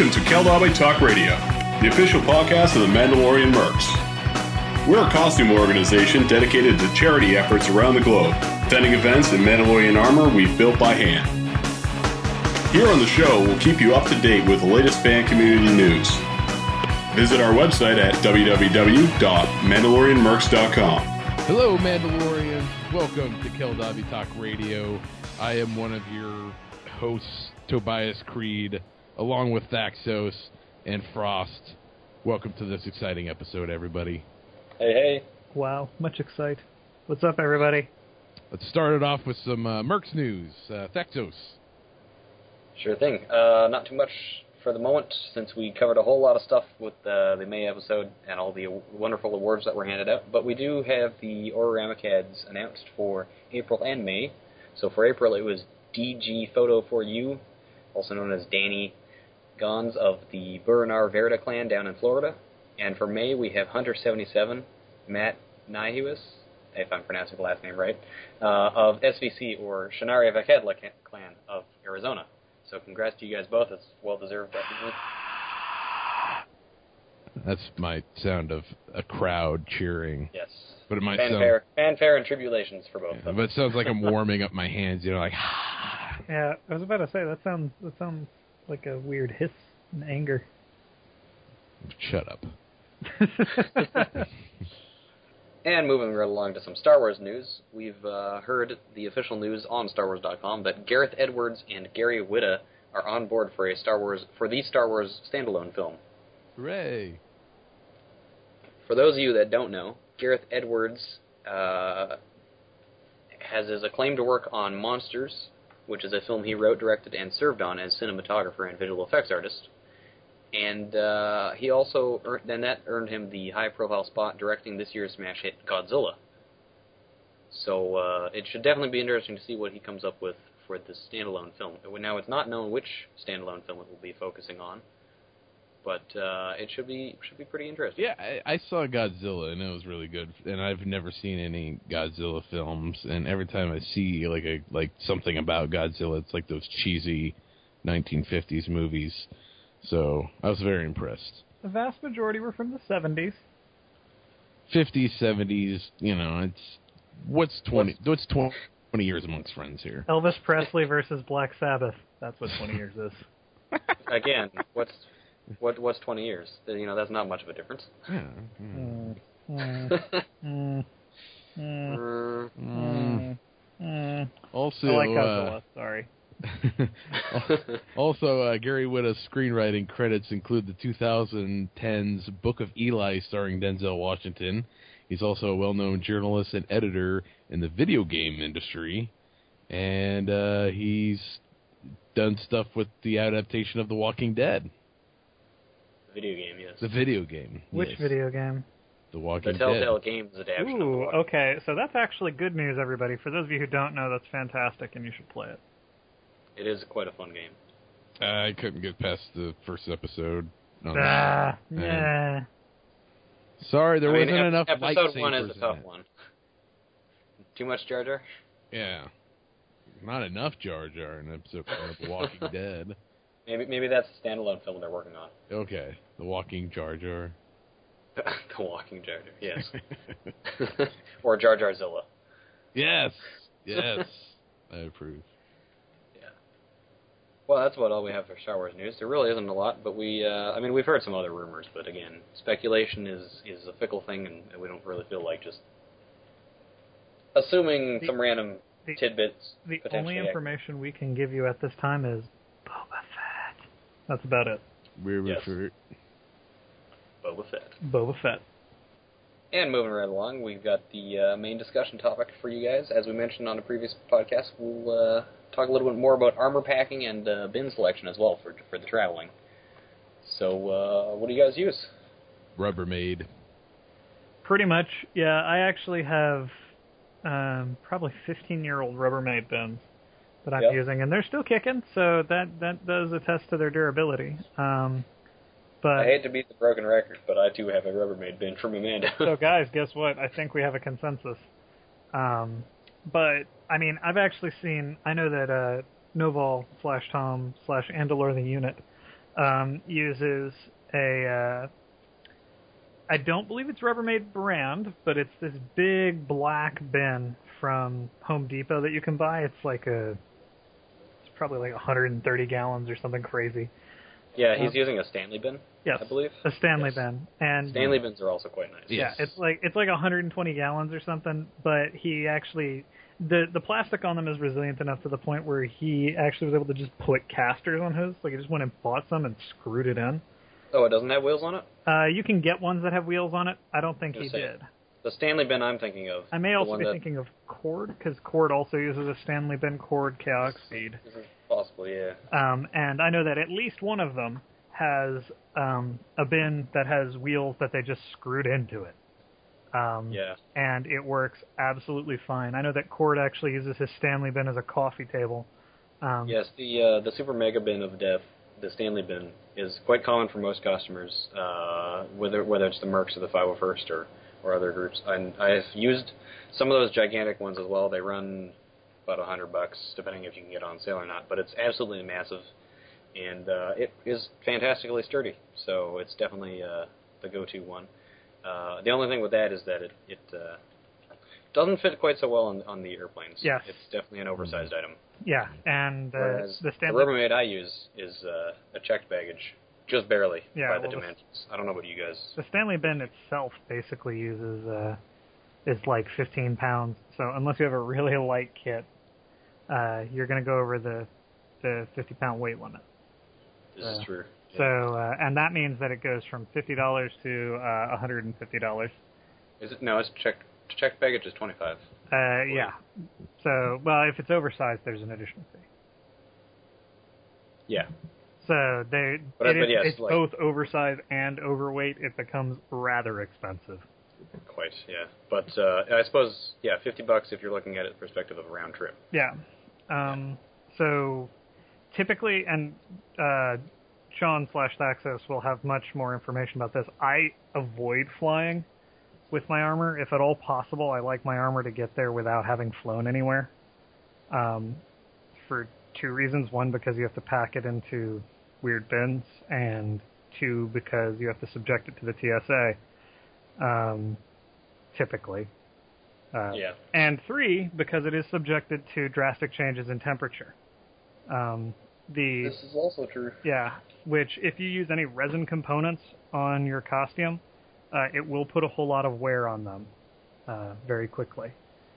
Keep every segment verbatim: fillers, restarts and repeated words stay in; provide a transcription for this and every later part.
Welcome to Keldabe Talk Radio, the official podcast of the Mandalorian Mercs. We're a costume organization dedicated to charity efforts around the globe, attending events in Mandalorian armor we've built by hand. Here on the show, we'll keep you up to date with the latest fan community news. Visit our website at w w w dot mandalorian mercs dot com. Hello, Mandalorians. Welcome to Keldabe Talk Radio. I am one of your hosts, Tobias Creed, along with Thaxos and Frost. Welcome to this exciting episode, everybody. Hey, hey. Wow, much excite. What's up, everybody? Let's start it off with some uh, Mercs news. Uh, Thaxos. Sure thing. Uh, not too much for the moment, since we covered a whole lot of stuff with uh, the May episode and all the wonderful awards that were handed out. But we do have the Ororama C A Ds announced for April and May. So for April, it was D G Photo for You, also known as Danny Gons of the Burinar Verda clan down in Florida. And for May, we have Hunter seventy-seven, Matt Nihuis, if I'm pronouncing the last name right, uh, of S V C, or Shannari Vakedla clan of Arizona. So congrats to you guys both. It's well-deserved, definitely. That's my sound of a crowd cheering. Yes. But it might fanfare, sound... fanfare and tribulations for both yeah, of them. But it sounds like I'm warming up my hands, you know, like... Yeah, I was about to say, that sounds that sounds like a weird hiss and anger. Shut up. And moving right along to some Star Wars news, we've uh, heard the official news on Star Wars dot com that Gareth Edwards and Gary Whitta are on board for a Star Wars for the Star Wars standalone film. Hooray! For those of you that don't know, Gareth Edwards uh, has his acclaim to work on Monsters, which is a film he wrote, directed, and served on as cinematographer and visual effects artist. And uh, he also earned, then that earned him the high-profile spot directing this year's smash hit Godzilla. So uh, it should definitely be interesting to see what he comes up with for this standalone film. Now, it's not known which standalone film it will be focusing on, but uh, it should be should be pretty interesting. Yeah, I, I saw Godzilla, and it was really good. And I've never seen any Godzilla films, and every time I see like a like something about Godzilla, it's like those cheesy nineteen fifties movies. So I was very impressed. The vast majority were from the seventies. fifties, seventies, you know, it's what's twenty what's twenty, twenty years amongst friends here. Elvis Presley versus Black Sabbath. That's what twenty years is. Again, what's what what's twenty years? You know, that's not much of a difference. Yeah. Mm, mm, mm, mm, mm, mm. Also, I like Godzilla, uh, sorry. also, uh, Gary Whitta's screenwriting credits include the twenty ten's Book of Eli starring Denzel Washington. He's also a well-known journalist and editor in the video game industry, and uh, he's done stuff with the adaptation of The Walking Dead. The video game, yes. The video game. Which yes. video game? The Walking The Telltale Dead. Games adaptation. Ooh, of the okay. So that's actually good news, everybody. For those of you who don't know, that's fantastic, and you should play it. It is quite a fun game. Uh, I couldn't get past the first episode. on Ah, that. yeah. And sorry, there I mean, wasn't ep- enough Episode one is lightsabers a in tough it. one. Too much Jar Jar? Yeah. Not enough Jar Jar in episode one of The Walking Dead. Maybe maybe that's the standalone film they're working on. Okay. The Walking Jar Jar. The Walking Jar Jar, yes. Or Jar Jarzilla. Yes. Yes. I approve. Well, that's about all we have for Star Wars news. There really isn't a lot, but we, uh, I mean, we've heard some other rumors, but again, speculation is, is a fickle thing, and we don't really feel like just assuming The- some random the- tidbits. The potentially only accurate. information we can give you at this time is Boba Fett. That's about it. We're Yes. refer- Boba Fett. Boba Fett. And moving right along, we've got the uh, main discussion topic for you guys. As we mentioned on a previous podcast, we'll uh, talk a little bit more about armor packing and uh, bin selection as well for for the traveling. So, uh, what do you guys use? Rubbermaid. Pretty much, yeah. I actually have um, probably fifteen-year-old Rubbermaid bins that I'm Yep. using, and they're still kicking, so that, that does attest to their durability. Um, but I hate to beat the broken record, but I too have a Rubbermaid bin from Amanda. So, guys, guess what? I think we have a consensus. Um, but, I mean, I've actually seen, I know that uh, Noval slash Tom slash Andalore the Unit um, uses a, uh, I don't believe it's Rubbermaid brand, but it's this big black bin from Home Depot that you can buy. It's like a, it's probably like one hundred thirty gallons or something crazy. Yeah, he's um, using a Stanley bin, yes, I believe. a Stanley yes. bin. And Stanley bins are also quite nice. yeah, Yes. it's like it's like one hundred twenty gallons or something, but he actually, the the plastic on them is resilient enough to the point where he actually was able to just put casters on his. Like he just went and bought some and screwed it in. Oh, it doesn't have wheels on it? Uh, you can get ones that have wheels on it. I don't think he Just saying. did. The Stanley bin I'm thinking of. I may the also one be that, thinking of Cord, because Cord also uses a Stanley bin Cord Chaotic Speed. This is possible, yeah. Um, and I know that at least one of them has um, a bin that has wheels that they just screwed into it. Um, Yeah. And it works absolutely fine. I know that Cord actually uses his Stanley bin as a coffee table. Um, Yes, the uh, the Super Mega Bin of Death, the Stanley bin, is quite common for most customers, uh, whether whether it's the Mercs or the five oh first or, or other groups. And I've used some of those gigantic ones as well. They run about a hundred bucks, depending if you can get on sale or not. But it's absolutely massive, and uh, it is fantastically sturdy. So it's definitely uh, the go-to one. Uh, the only thing with that is that it it uh, doesn't fit quite so well on on the airplanes. Yes. It's definitely an oversized item. Yeah, and uh, Whereas the the Stanley... Rubbermaid I use is uh, a checked baggage, just barely Yeah, by the well, the- dimensions. I don't know about you guys. The Stanley bin itself basically uses uh, is like fifteen pounds. So unless you have a really light kit, uh, you're going to go over the the fifty pound weight limit. This Uh, is true. Yeah. So uh, and that means that it goes from fifty dollars to uh, one hundred and fifty dollars. Is it? No, it's checked. Checked baggage is twenty-five. Uh, yeah. So well, if it's oversized, there's an additional fee. Yeah. So they But- it but is, yes, it's like- both oversized and overweight. It becomes rather expensive. Quite. Yeah. But uh, I suppose yeah, fifty bucks if you're looking at it from the perspective of a round trip. Yeah. Um, so typically, and uh, Sean slash Thaxos will have much more information about this. I avoid flying with my armor. If at all possible, I like my armor to get there without having flown anywhere. Um, for two reasons. One, because you have to pack it into weird bins, and two, because you have to subject it to the T S A, um, typically. Uh, Yeah. And three, because it is subjected to drastic changes in temperature. Um, the This is also true. yeah, which if you use any resin components on your costume, uh, it will put a whole lot of wear on them uh, very quickly.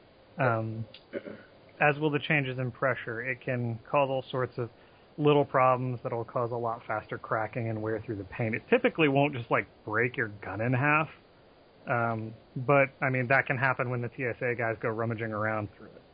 Um, as will the changes in pressure. It can cause all sorts of little problems that will cause a lot faster cracking and wear through the paint. It typically won't just like break your gun in half, um, but I mean that can happen when the T S A guys go rummaging around through it.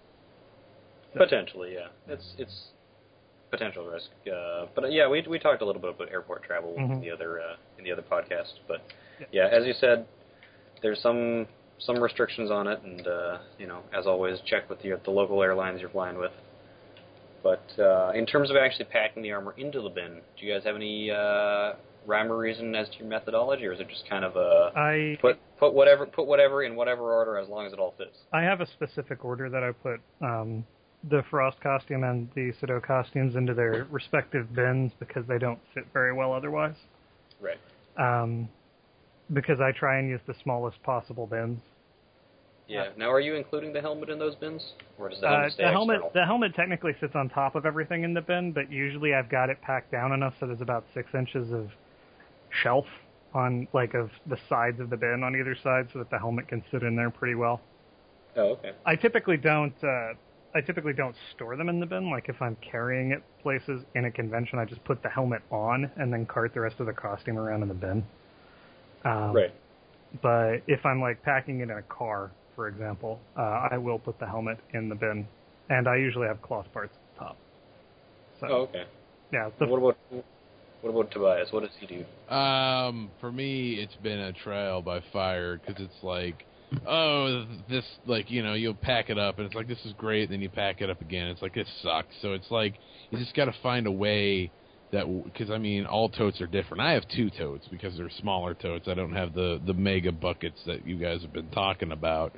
So- Potentially, yeah. It's it's potential risk. Uh, but uh, yeah, we we talked a little bit about airport travel in Mhm. the other uh, in the other podcast. But Yeah. yeah, as you said, there's some some restrictions on it, and uh, you know, as always, check with the the local airlines you're flying with. But uh, in terms of actually packing the armor into the bin, do you guys have any uh, rhyme or reason as to your methodology, or is it just kind of a I put put whatever put whatever in whatever order as long as it all fits? I have a specific order that I put um, the Frost costume and the Sado costumes into their respective bins because they don't fit very well otherwise. Right. Um, because I try and use the smallest possible bins. Yeah. Now, are you including the helmet in those bins, or does the Uh, helmet stay the helmet external? the helmet technically sits on top of everything in the bin, but usually I've got it packed down enough so there's about six inches of shelf on like of the sides of the bin on either side so that the helmet can sit in there pretty well. Oh, okay. I typically don't. Uh, I typically don't store them in the bin. Like if I'm carrying it places in a convention, I just put the helmet on and then cart the rest of the costume around in the bin. Um, Right. But if I'm like packing it in a car, for example, uh, I will put the helmet in the bin, and I usually have cloth parts at the top. So Oh, okay. yeah, the, What about what about Tobias? What does he do? Um, for me, it's been a trial by fire because it's like, oh, this like you know you'll pack it up and it's like this is great, then you pack it up again, it's like this sucks. So it's like you just got to find a way that because I mean all totes are different. I have two totes because they're smaller totes. I don't have the the mega buckets that you guys have been talking about.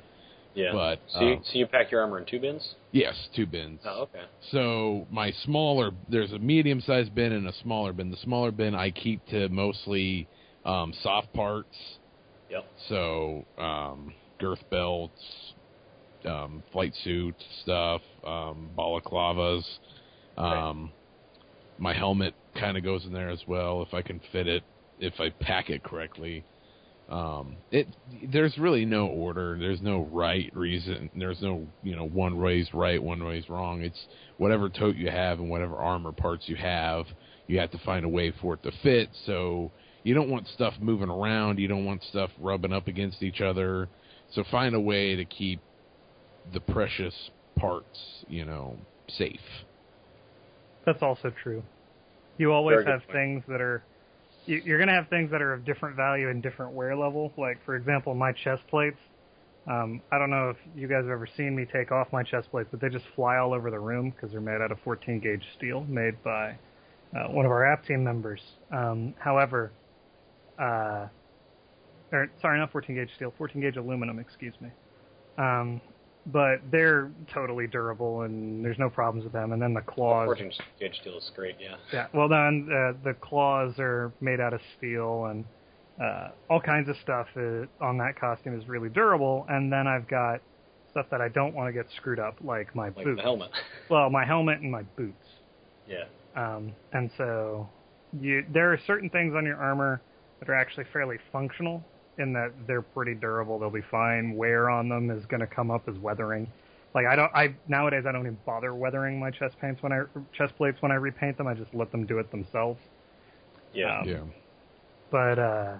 Yeah. But so, you, um, so you pack your armor in two bins? yes, two bins. Oh, okay. So my smaller, there's a medium-sized bin and a smaller bin. The smaller bin I keep to mostly um, soft parts. Yep. So um, girth belts, um, flight suit stuff, um, balaclavas. Um, Right. My helmet kind of goes in there as well if I can fit it, if I pack it correctly. Um, it there's really no order. There's no right reason. There's no you know one way's right, one way's wrong. It's whatever tote you have and whatever armor parts you have. You have to find a way for it to fit. So you don't want stuff moving around. You don't want stuff rubbing up against each other. So find a way to keep the precious parts, you know, safe. That's also true. You always Very good have point. things that are... you- You're going to have things that are of different value and different wear level. Like, for example, my chest plates. Um, I don't know if you guys have ever seen me take off my chest plates, but they just fly all over the room because they're made out of fourteen gauge steel made by uh, one of our app team members. Um, however, uh, or, sorry, not fourteen gauge steel, fourteen gauge aluminum, excuse me. Um, but they're totally durable and there's no problems with them. And then the claws. fourteen gauge steel is great, yeah. Yeah, well, then uh, the claws are made out of steel and uh, all kinds of stuff uh, on that costume is really durable. And then I've got stuff that I don't want to get screwed up, like my Like boots. the helmet. Well, my helmet and my boots. Yeah. Um, and so you, there are certain things on your armor that are actually fairly functional in that they're pretty durable. They'll be fine. Wear on them is going to come up as weathering. Like I don't, I nowadays I don't even bother weathering my chest paints when I chest plates when I repaint them. I just let them do it themselves. Yeah. Um, Yeah. But uh,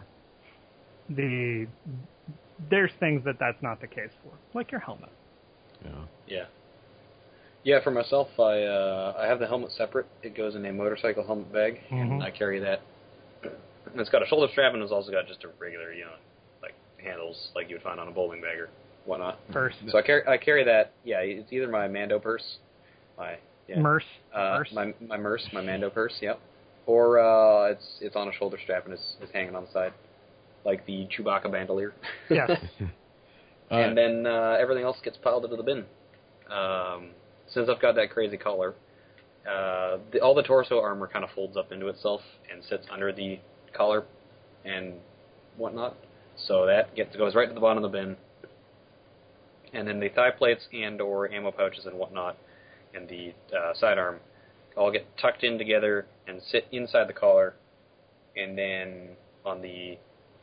the there's things that that's not the case for, like your helmet. Yeah. Yeah. Yeah, for myself, I uh, I have the helmet separate. It goes in a motorcycle helmet bag, and Mhm. I carry that. And it's got a shoulder strap, and it's also got just a regular, you know, like handles like you would find on a bowling bag or whatnot. Purse, So I carry I carry that. Yeah, it's either my Mando purse, my yeah, Merce, uh, Merce. my my Merce, my Mando purse. Yep. Or uh, it's it's on a shoulder strap and it's, it's hanging on the side, like the Chewbacca bandolier. Yes. Uh, And then uh, everything else gets piled into the bin. Um, since I've got that crazy collar, uh, the, all the torso armor kind of folds up into itself and sits under the collar and whatnot. So that gets goes right to the bottom of the bin. And then the thigh plates and or ammo pouches and whatnot and the uh, sidearm all get tucked in together and sit inside the collar. And then on the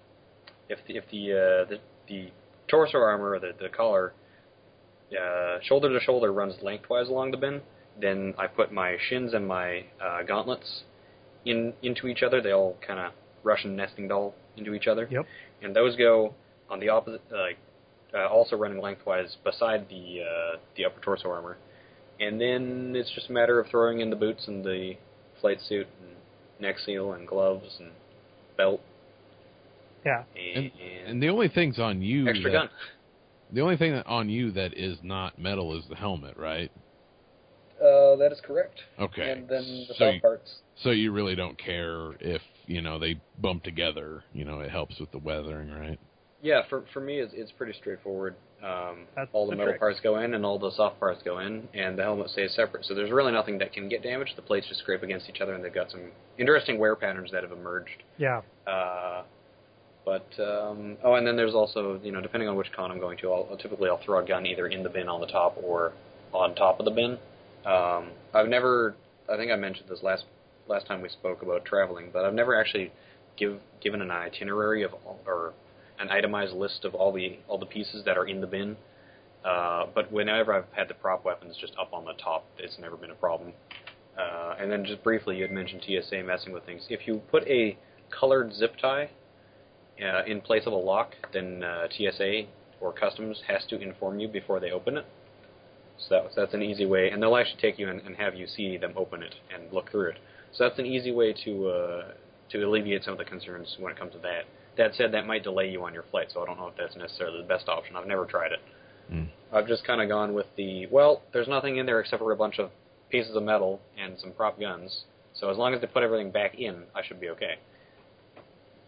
if the if the uh, the, the torso armor or the, the collar uh, shoulder to shoulder runs lengthwise along the bin, then I put my shins and my uh, gauntlets in into each other. They all kind of Russian nesting doll into each other. Yep. And those go on the opposite, like uh, also running lengthwise beside the uh, the upper torso armor. And then it's just a matter of throwing in the boots and the flight suit and neck seal and gloves and belt. Yeah. And, and, and the only thing's on you. extra that, gun. The only thing that on you that is not metal is the helmet, right? Uh, that is correct. Okay. And then the so top you, parts. So you really don't care if, you know, they bump together. You know, it helps with the weathering, right? Yeah, for for me, it's, it's pretty straightforward. Um, That's all the the metal trick. parts go in, and all the soft parts go in, and the helmet stays separate. So there's really nothing that can get damaged. The plates just scrape against each other, and they've got some interesting wear patterns that have emerged. Yeah. Uh, but um, oh, and then there's also, you know, depending on which con I'm going to, I'll, I'll typically I'll throw a gun either in the bin on the top or on top of the bin. Um, I've never, I think I mentioned this last last time we spoke about traveling, but I've never actually give given an itinerary of all, or an itemized list of all the all the pieces that are in the bin. Uh, but whenever I've had the prop weapons just up on the top, it's never been a problem. Uh, and then just briefly, you had mentioned T S A messing with things. If you put a colored zip tie uh, in place of a lock, then uh, T S A or Customs has to inform you before they open it. So that, that's an easy way, and they'll actually take you and, and have you see them open it and look through it. So that's an easy way to uh, to alleviate some of the concerns when it comes to that. That said, that might delay you on your flight, so I don't know if that's necessarily the best option. I've never tried it. Mm. I've just kind of gone with the, well, there's nothing in there except for a bunch of pieces of metal and some prop guns, so as long as they put everything back in, I should be okay.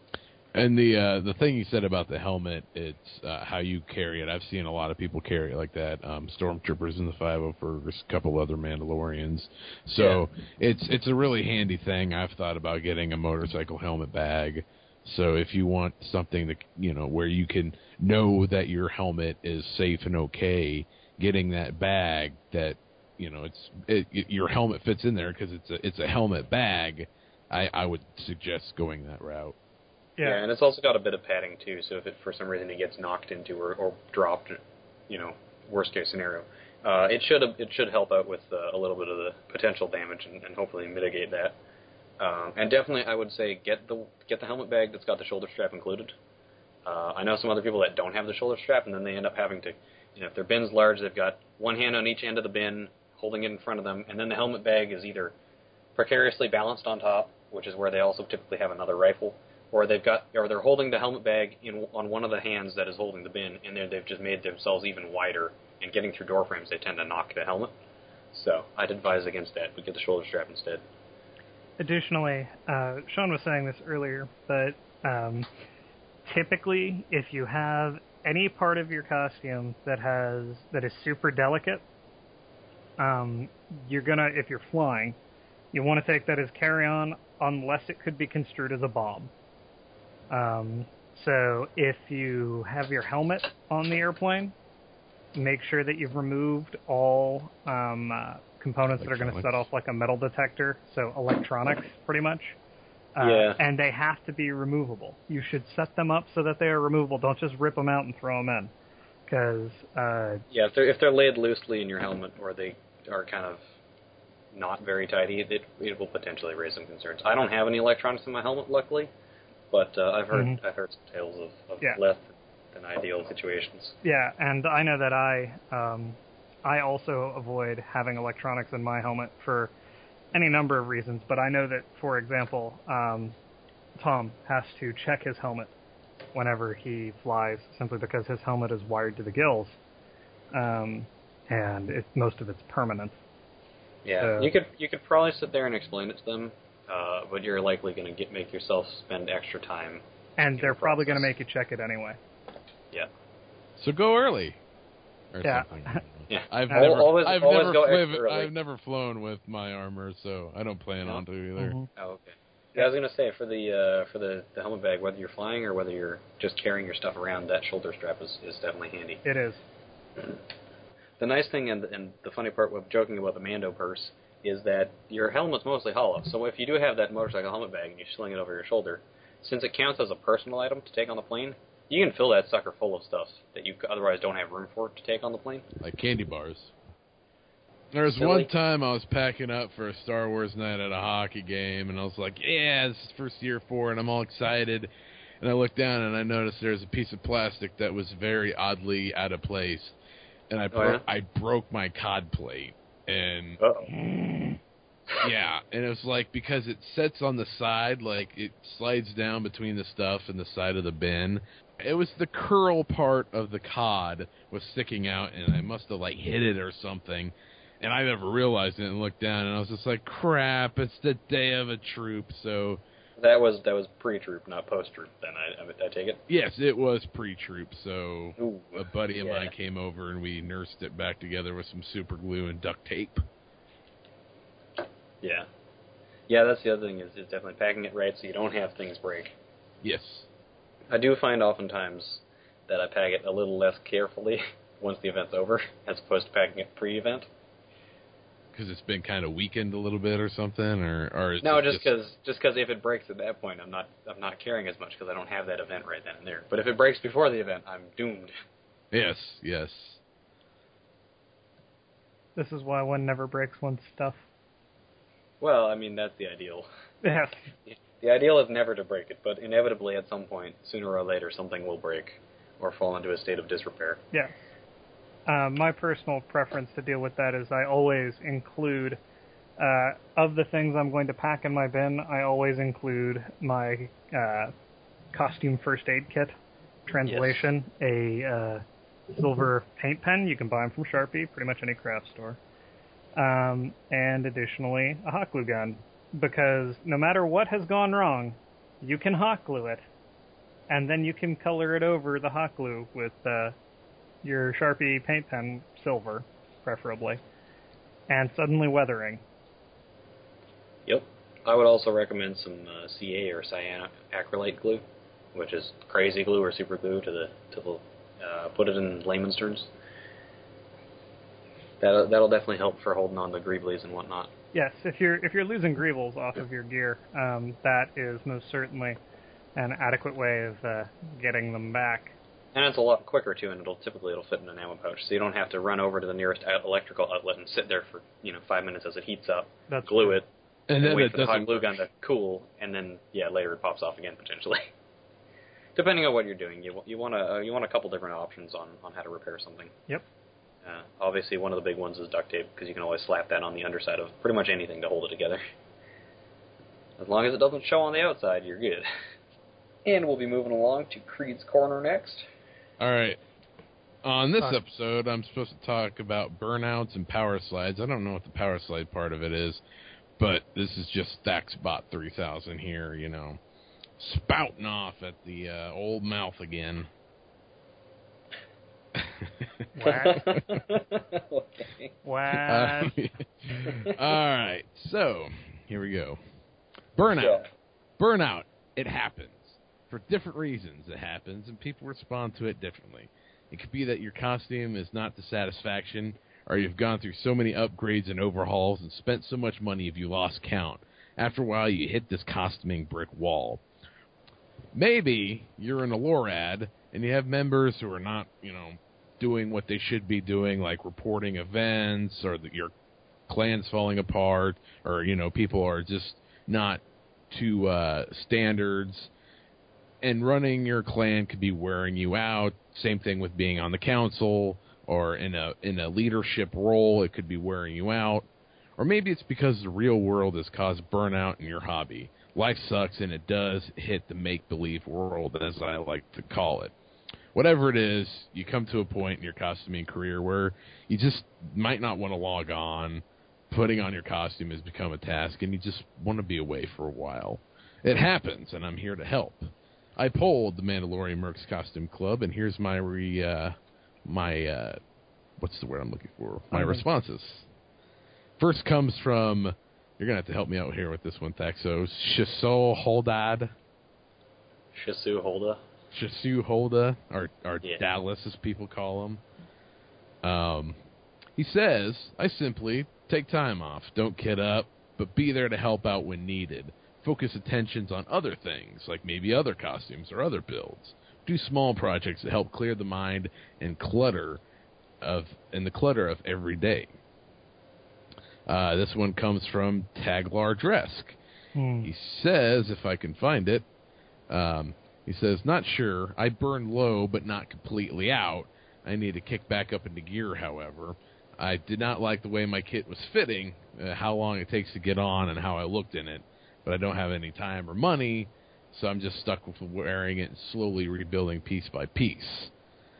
And the uh, the thing you said about the helmet, it's uh, how you carry it. I've seen a lot of people carry it like that. Um, Stormtroopers in the five oh first, a couple other Mandalorians. So yeah. it's it's a really handy thing. I've thought about getting a motorcycle helmet bag. So if you want something that, you know, where you can know that your helmet is safe and okay, getting that bag that, you know, it's it, it, your helmet fits in there because it's a it's a helmet bag. I, I would suggest going that route. Yeah. yeah, and it's also got a bit of padding, too, so if it, for some reason it gets knocked into or, or dropped, you know, worst-case scenario, uh, it should it should help out with uh, a little bit of the potential damage and, and hopefully mitigate that. Um, and definitely, I would say, get the get the helmet bag that's got the shoulder strap included. Uh, I know some other people that don't have the shoulder strap, and then they end up having to, you know, if their bin's large, they've got one hand on each end of the bin, holding it in front of them, and then the helmet bag is either precariously balanced on top, which is where they also typically have another rifle, or they've got, or they're holding the helmet bag in on one of the hands that is holding the bin, and they've just made themselves even wider. And getting through door frames, they tend to knock the helmet. So I'd advise against that, but get the shoulder strap instead. Additionally, uh, Sean was saying this earlier, but um, typically, if you have any part of your costume that has that is super delicate, um, you're gonna, if you're flying, you want to take that as carry-on, unless it could be construed as a bomb. Um, so if you have your helmet on the airplane, make sure that you've removed all um, uh, components that are going to set off like a metal detector, so electronics, pretty much. Uh, yeah. And they have to be removable. You should set them up so that they are removable. Don't just rip them out and throw them in. Because uh, yeah, if they're if they're laid loosely in your helmet, or they are kind of not very tidy, it it will potentially raise some concerns. I don't have any electronics in my helmet, luckily, but uh, I've heard mm-hmm. I've heard some tales of, of yeah. less than ideal situations. Yeah, and I know that I um, I also avoid having electronics in my helmet for any number of reasons. But I know that, for example, um, Tom has to check his helmet whenever he flies, simply because his helmet is wired to the gills, um, and it, most of it's permanent. Yeah, so, you could you could probably sit there and explain it to them, uh, but you're likely going to get make yourself spend extra time. And they're the probably going to make you check it anyway. Yeah. So go early. Or yeah. something. yeah. I've I'll, never, always, I've always never go fliv- extra early. I've never flown with my armor, so I don't plan no? on to either. Mm-hmm. Oh, okay. Yeah, I was going to say, for the uh, for the, the helmet bag, whether you're flying or whether you're just carrying your stuff around, that shoulder strap is, is definitely handy. It is. The nice thing, and, and the funny part with joking about the Mando purse, is that your helmet's mostly hollow. So if you do have that motorcycle helmet bag and you sling it over your shoulder, since it counts as a personal item to take on the plane, you can fill that sucker full of stuff that you otherwise don't have room for to take on the plane. Like candy bars. There was Silly. one time I was packing up for a Star Wars night at a hockey game, and I was like, yeah, this is first year for, and I'm all excited. And I looked down, and I noticed there's a piece of plastic that was very oddly out of place. And I, bro- oh, yeah? I broke my cod plate. And Uh-oh. yeah, and it was like, because it sits on the side, like it slides down between the stuff and the side of the bin. It was the curl part of the cod was sticking out, and I must have like hit it or something. And I never realized it and looked down, and I was just like, crap, it's the day of a troop, so... That was that was pre-troop, not post-troop, then, I, I, I take it? Yes, it was pre-troop, so Ooh, a buddy of yeah. mine came over, and we nursed it back together with some super glue and duct tape. Yeah. Yeah, that's the other thing, is, is definitely packing it right so you don't have things break. Yes. I do find oftentimes that I pack it a little less carefully once the event's over, as opposed to packing it pre-event. Because it's been kind of weakened a little bit or something, or or is no, it just because just because if it breaks at that point, I'm not I'm not carrying as much because I don't have that event right then and there. But if it breaks before the event, I'm doomed. Yes, yes. This is why one never breaks one's stuff. Well, I mean that's the ideal. Yes. The ideal is never to break it, but inevitably at some point, sooner or later, something will break or fall into a state of disrepair. Yeah. Uh, my personal preference to deal with that is I always include, uh, of the things I'm going to pack in my bin, I always include my uh, costume first aid kit. Translation, yes. a uh, silver paint pen. You can buy them from Sharpie, pretty much any craft store. Um, and additionally, a hot glue gun. Because no matter what has gone wrong, you can hot glue it. and then you can color it over the hot glue with uh, your Sharpie paint pen, silver, preferably, and suddenly weathering. Yep. I would also recommend some uh, C A or cyan acrylate glue, which is crazy glue or super glue to the to the uh, put it in layman's terms. That that'll definitely help for holding on to greeblies and whatnot. Yes, if you're if you're losing greebles off of your gear, um, that is most certainly an adequate way of uh, getting them back. And it's a lot quicker too, and it'll typically it'll fit in an ammo pouch, so you don't have to run over to the nearest out- electrical outlet and sit there for you know five minutes as it heats up, That's glue true. it, And and then wait it for the hot doesn't glue work. gun to cool, and then yeah later it pops off again potentially. Depending on what you're doing, you you want a uh, you want a couple different options on, on how to repair something. Yep. Uh, obviously, one of the big ones is duct tape, because you can always slap that on the underside of pretty much anything to hold it together. As long as it doesn't show on the outside, you're good. And we'll be moving along to Creed's Corner next. All right. On this Talk. episode, I'm supposed to talk about burnouts and power slides. I don't know what the power slide part of it is, but this is just Stacksbot three thousand here, you know, spouting off at the uh, old mouth again. What? Okay. What? Um, all right, so here we go. Burnout. Yeah. Burnout. It happens. For different reasons it happens, and people respond to it differently. It could be that your costume is not to satisfaction, or you've gone through so many upgrades and overhauls and spent so much money if you lost count. After a while, you hit this costuming brick wall. Maybe you're in a LORAD, and you have members who are not, you know, doing what they should be doing, like reporting events, or that your clan's falling apart, or, you know, people are just not to uh, standards. And running your clan could be wearing you out. Same thing with being on the council or in a in a leadership role. It could be wearing you out. Or maybe it's because the real world has caused burnout in your hobby. Life sucks, and it does hit the make-believe world, as I like to call it. Whatever it is, you come to a point in your costuming career where you just might not want to log on. Putting on your costume has become a task, and you just want to be away for a while. It happens, and I'm here to help. I polled the Mandalorian Mercs Costume Club, and here's my re, uh, my uh, what's the word I'm looking for? My Okay. responses. First comes from, you're gonna have to help me out here with this one, Thaxo. Shiso Holdad, Shisu Holda. Shisu Holda, or or Yeah. Dallas as people call him. Um, he says, I simply take time off, don't kid up, but be there to help out when needed. Focus attentions on other things, like maybe other costumes or other builds. Do small projects that help clear the mind and clutter of and the clutter of every day. Uh, this one comes from Taglar Dresk. Hmm. He says, if I can find it, um, he says, not sure. I burn low, but not completely out. I need to kick back up into gear, however. I did not like the way my kit was fitting, uh, how long it takes to get on, and how I looked in it. But I don't have any time or money, so I'm just stuck with wearing it and slowly rebuilding piece by piece.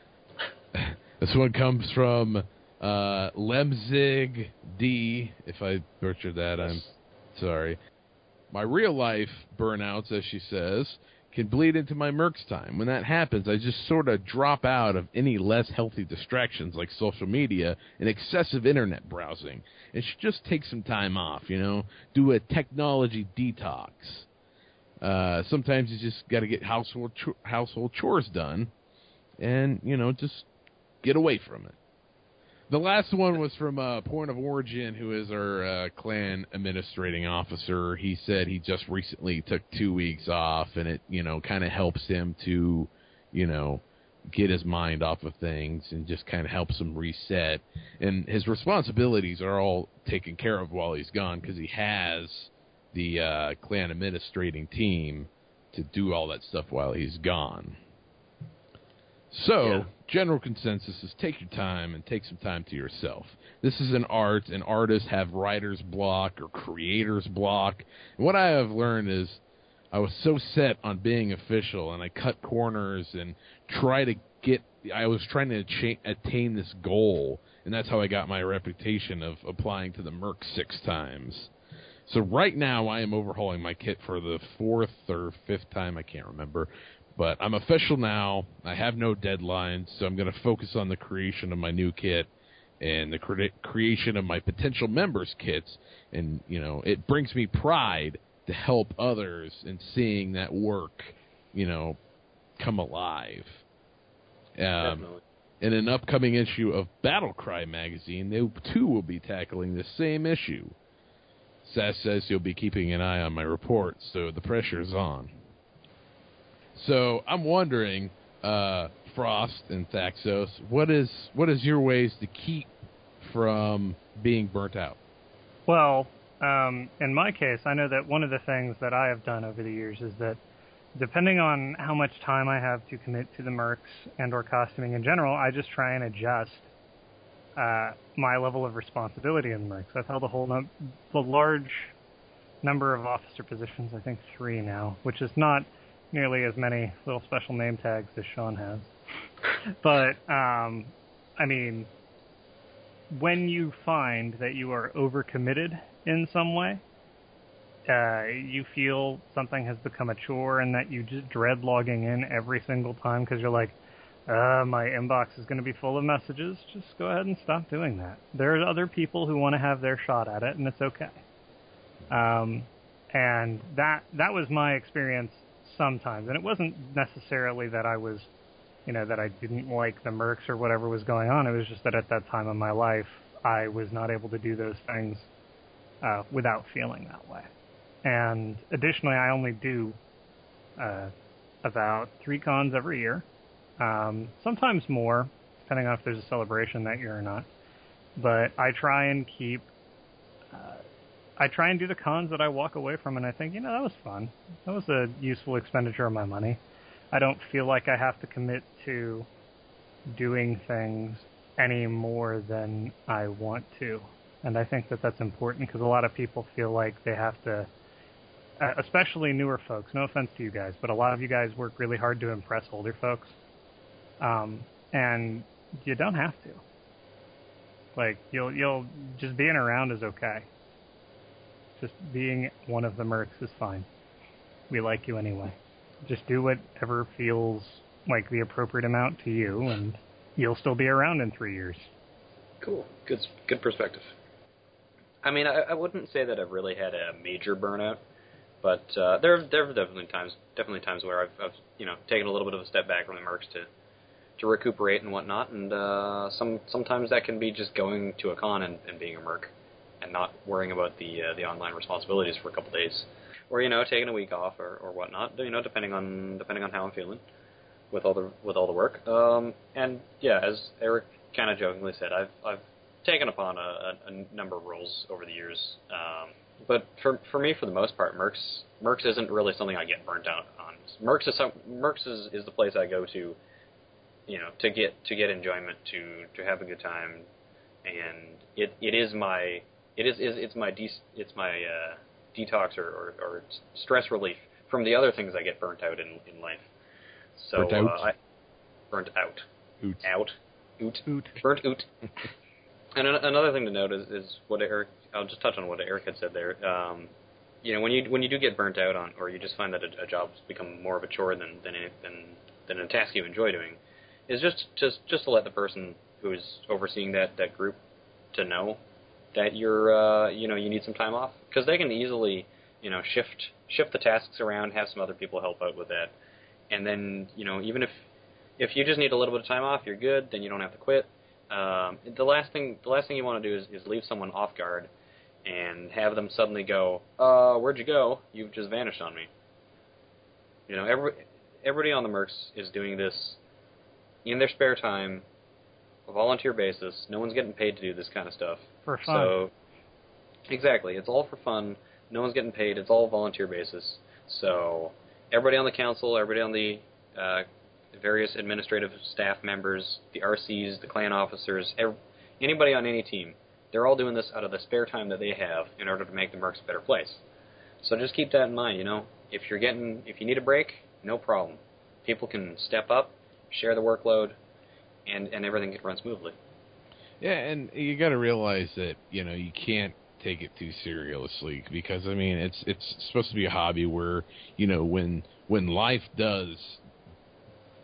This one comes from uh, Lemzig D. If I butchered that, I'm sorry. My real-life burnouts, as she says, can bleed into my Mercs time. When that happens, I just sort of drop out of any less healthy distractions like social media and excessive internet browsing. And should just take some time off, you know, do a technology detox. Uh, sometimes you just got to get household cho- household chores done, and you know, just get away from it. The last one was from uh, Point of Origin, who is our uh, clan administrating officer. He said he just recently took two weeks off, and it, you know, kind of helps him to, you know, get his mind off of things and just kind of helps him reset. And his responsibilities are all taken care of while he's gone because he has the uh, clan administrating team to do all that stuff while he's gone. So, Yeah. general consensus is take your time and take some time to yourself. This is an art, and artists have writer's block or creator's block. And what I have learned is I was so set on being official, and I cut corners and try to get, I was trying to cha- attain this goal, and that's how I got my reputation of applying to the Merc six times. So right now I am overhauling my kit for the fourth or fifth time, I can't remember. But I'm official now. I have no deadlines, so I'm going to focus on the creation of my new kit and the cre- creation of my potential members' kits. And, you know, it brings me pride to help others in seeing that work, you know, come alive. Um, Definitely. In an upcoming issue of Battlecry magazine, they too will be tackling the same issue. Sass says he'll be keeping an eye on my reports, so the pressure's on. So I'm wondering, uh, Frost and Thaxos, what is what is your ways to keep from being burnt out? Well, um, in my case, I know that one of the things that I have done over the years is that depending on how much time I have to commit to the mercs and or costuming in general, I just try and adjust uh, my level of responsibility in the mercs. I've held a whole num- a large number of officer positions, I think three now, which is not nearly as many little special name tags as Sean has. But, um, I mean, when you find that you are overcommitted in some way, uh, you feel something has become a chore and that you just dread logging in every single time because you're like, uh, my inbox is going to be full of messages, just go ahead and stop doing that. There are other people who want to have their shot at it, and it's okay. Um, and that that was my experience sometimes. And it wasn't necessarily that I was, you know, that I didn't like the mercs or whatever was going on. It was just that at that time in my life, I was not able to do those things uh, without feeling that way. And additionally, I only do uh, about three cons every year, um, sometimes more, depending on if there's a celebration that year or not. But I try and keep, uh, I try and do the cons that I walk away from, and I think, you know, that was fun. That was a useful expenditure of my money. I don't feel like I have to commit to doing things any more than I want to. And I think that that's important because a lot of people feel like they have to, uh, especially newer folks, no offense to you guys, but a lot of you guys work really hard to impress older folks. Um, and you don't have to. Like, you'll, you'll, just being around is okay. Just being one of the mercs is fine. We like you anyway. Just do whatever feels like the appropriate amount to you, and you'll still be around in three years. Cool. Good good perspective. I mean, I, I wouldn't say that I've really had a major burnout, but uh, there there have definitely times definitely times where I've, I've you know taken a little bit of a step back from the mercs to to recuperate and whatnot, and uh, some sometimes that can be just going to a con and, and being a merc and not worrying about the uh, the online responsibilities for a couple days, or you know taking a week off or, or whatnot, you know depending on depending on how I'm feeling with all the with all the work. Um, and yeah, as Eric kind of jokingly said, I've I've taken upon a, a, a number of roles over the years. Um, but for for me, for the most part, mercs mercs isn't really something I get burnt out on. Mercs is some, mercs is, is the place I go to, you know, to get to get enjoyment, to to have a good time, and it it is my it is, is it's my de, it's my uh, detox or, or, or stress relief from the other things I get burnt out in in life. So burnt out. Uh, I, burnt out. Oot. Out. Oot. Oot. Burnt oot. And an- another thing to note is, is what Eric. I'll just touch on what Eric had said there. Um, you know, when you when you do get burnt out on, or you just find that a, a job's become more of a chore than than a, than than a task you enjoy doing, is just just just to let the person who is overseeing that, that group to know that you're uh, you know you need some time off, because they can easily you know shift shift the tasks around, have some other people help out with that, and then you know even if if you just need a little bit of time off, you're good. Then you don't have to quit. Um, the last thing the last thing you want to do is, is leave someone off guard and have them suddenly go, uh, where'd you go? You've just vanished on me. You know, every, everybody on the mercs is doing this in their spare time, a volunteer basis. No one's getting paid to do this kind of stuff. For fun. So, exactly. It's all for fun. No one's getting paid. It's all volunteer basis. So, everybody on the council, everybody on the uh, various administrative staff members, the R Cs, the clan officers, every, anybody on any team, they're all doing this out of the spare time that they have in order to make the mercs a better place. So just keep that in mind, you know. If you're getting, if you need a break, no problem. People can step up, share the workload, and, and everything can run smoothly. Yeah, and you got to realize that, you know, you can't take it too seriously, because, I mean, it's it's supposed to be a hobby where, you know, when when life does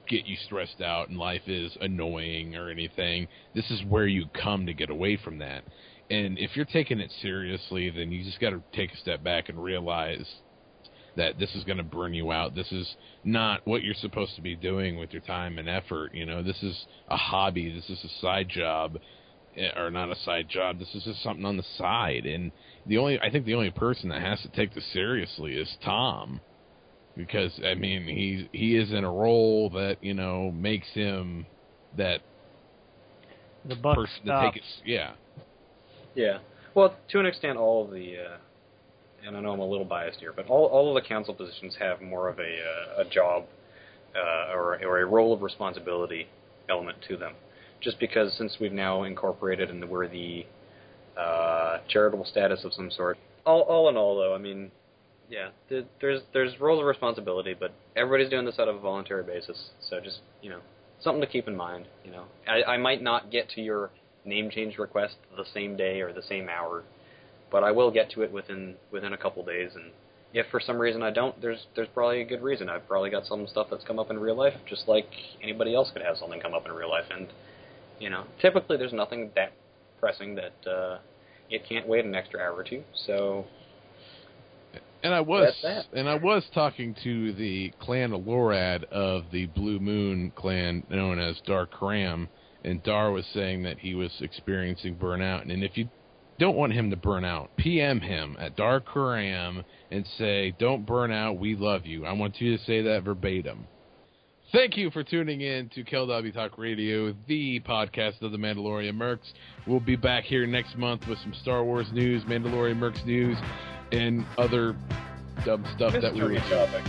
get you stressed out and life is annoying or anything. This is where you come to get away from that. And if you're taking it seriously, then you just got to take a step back and realize that this is going to burn you out. This is not what you're supposed to be doing with your time and effort. You know, this is a hobby. This is a side job, or not a side job. This is just something on the side. And the only, I think the only person that has to take this seriously is Tom, because I mean, he he is in a role that, you know, makes him that the buck person stops. to take it. Yeah. Yeah. Well, to an extent, all of the. Uh, and I know I'm a little biased here, but all all of the council positions have more of a uh, a job uh, or or a role of responsibility element to them. Just because since we've now incorporated and we're the uh, charitable status of some sort. All all in all, though, I mean, yeah, th- there's there's roles of responsibility, but everybody's doing this out of a voluntary basis. So just, you know, something to keep in mind. You know, I, I might not get to your name change request the same day or the same hour, but I will get to it within within a couple days. And if for some reason I don't, there's there's probably a good reason. I've probably got some stuff that's come up in real life, just like anybody else could have something come up in real life. And, you know, typically there's nothing that pressing that uh, it can't wait an extra hour or two. So, and I was that's that. and I was talking to the clan Alorad of the Blue Moon clan known as Dar Karam, and Dar was saying that he was experiencing burnout. And if you don't want him to burn out, P M him at Dar Karam and say, "Don't burn out. We love you." I want you to say that verbatim. Thank you for tuning in to K L W Talk Radio, the podcast of the Mandalorian Mercs. We'll be back here next month with some Star Wars news, Mandalorian Mercs news, and other dumb stuff that we Mystery topic.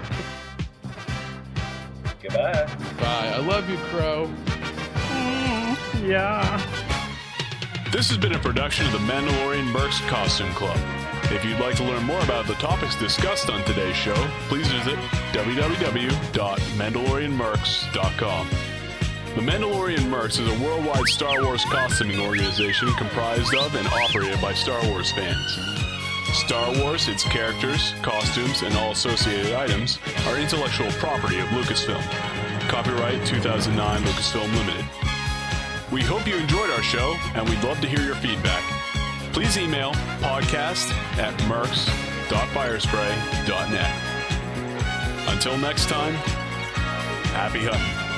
Goodbye. Bye. I love you, Crow. Yeah. This has been a production of the Mandalorian Mercs Costume Club. If you'd like to learn more about the topics discussed on today's show, please visit w w w dot mandalorian mercs dot com. The Mandalorian Mercs is a worldwide Star Wars costuming organization comprised of and operated by Star Wars fans. Star Wars, its characters, costumes, and all associated items are intellectual property of Lucasfilm. Copyright two thousand nine Lucasfilm Limited. We hope you enjoyed our show, and we'd love to hear your feedback. Please email podcast at mercs dot firespray dot net. Until next time, happy hunting.